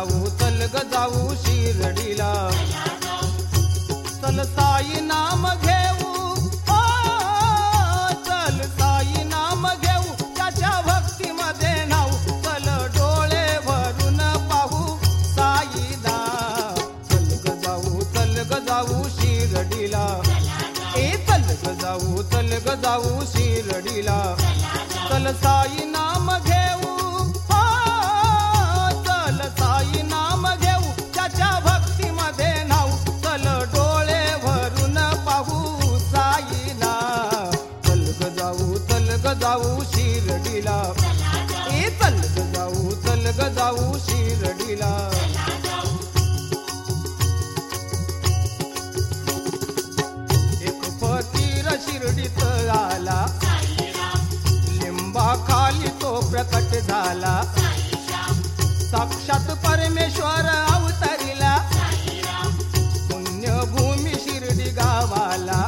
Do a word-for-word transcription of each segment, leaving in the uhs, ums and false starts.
जाऊ चल ग जाऊ शिर्डीला. चल साई नाम घेऊ, ओ चल साई नाम घेऊ, त्याच्या भक्तीमध्ये नाऊ. चल डोळे भरून पाहू साईला. चल ग जाऊ चल ग जाऊ शिर्डीला. ए चल ग जाऊ चल ग जाऊ शिर्डीला. चल साई नाम घेऊ, हो चल साई नाम घेऊ, त्याच्या भक्तीमध्ये नाऊ. चल डोळे भरून पाहू साईला. चल ग जाऊ चल ग जाऊ शिर्डीला. ए चल ग जाऊ चल ग जाऊ शिर्डीला. एक फकीर शिर्डीत आला, खाली तो प्रकट झाला. साक्षात परमेश्वर अवतरिला, पुण्यभूमी शिर्डी गावाला.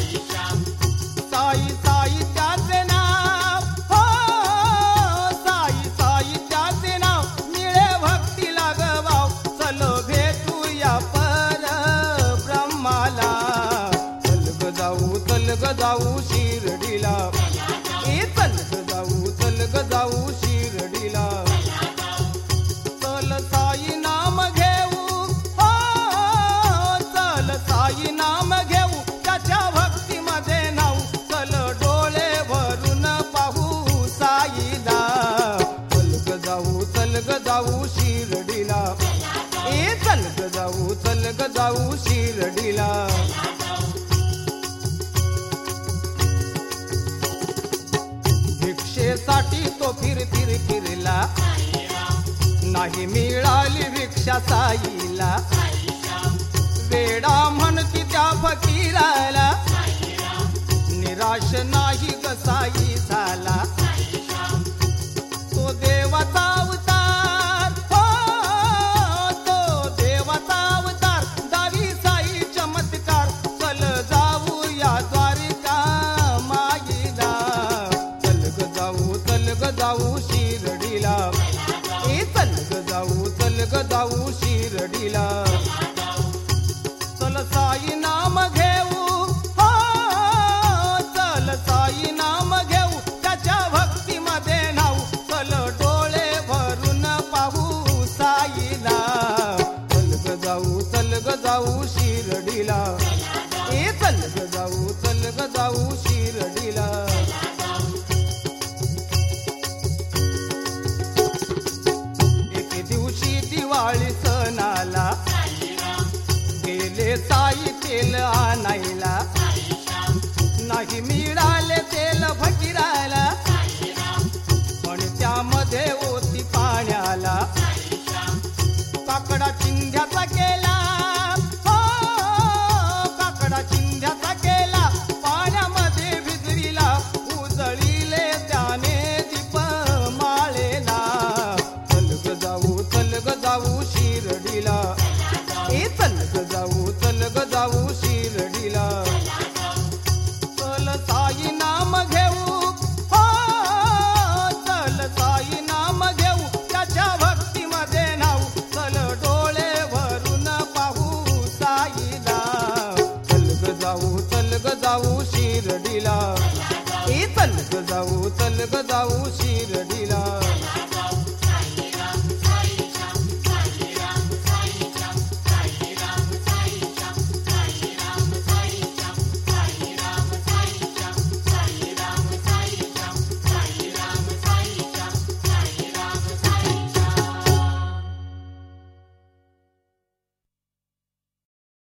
साई साई त्याचे नाव, हो साई साई त्याचे नाव, मिळे भक्तीला गवाव. चल भेटूया पर ब्रह्माला. चल ग जाऊ चल ग जाऊ शिर्डीला. ए चल ग जाऊ चल ग जाऊ शिर्डीला. चल साई नाम घेऊ, हो चल साई नाम घेऊ, त्याच्या भक्तीमध्ये नाऊ. चल डोळे भरून पाहू साईला. चल ग जाऊ चल ग जाऊ शिर्डीला. ए चल ग जाऊ चल ग जाऊ शिर्डीला. भिक्षेसाठी तो फिर फिर फिरला, नाही मिळाली भिक्षा साईला. वेडा म्हणती त्या फकीराला, निराश नाही ग साई झाला. तो देवाचा अवतार, हो तो देवाचा अवतार, दावी साई चमत्कार. चल जाऊ या द्वारिका माईला. चल ग जाऊ चल ग जाऊ शिर्डीला. ए चल ग जाऊ चल ग जाऊ शिर्डीला. चल साई नाम घेऊ, हो चल साई नाम घेऊ, त्याच्या भक्तीमध्ये नाऊ. चल डोळे भरून पाहू साईला. चल ग जाऊ चल ग जाऊ शिर्डीला. ए चल ग जाऊ चल ग जाऊ शिर्डीला. दिवाळी सणाला गेले साई तेल आणायला, नाही मिळाले तेल फकीराला, पण त्यामध्ये ओती पाण्याला. काकडा चिंध्याचा केला, हो काकडा चिंध्याचा केला, पाण्यामध्ये भिजविला. उजळीले त्याने दीप माळेला. चल ग जाऊ चल ग जाऊ शिर्डीला. ए चल ग जाऊ चल ग जाऊ शिर्डीला. चल साई नाम घेऊ, हो चल साई नाम घेऊ, त्याच्या भक्तीमध्ये नाऊ. चल डोळे भरून पाहू साईला. चल ग जाऊ चल ग जाऊ शिर्डीला. ए चल ग जाऊ चल ग जाऊ शिर्डीला.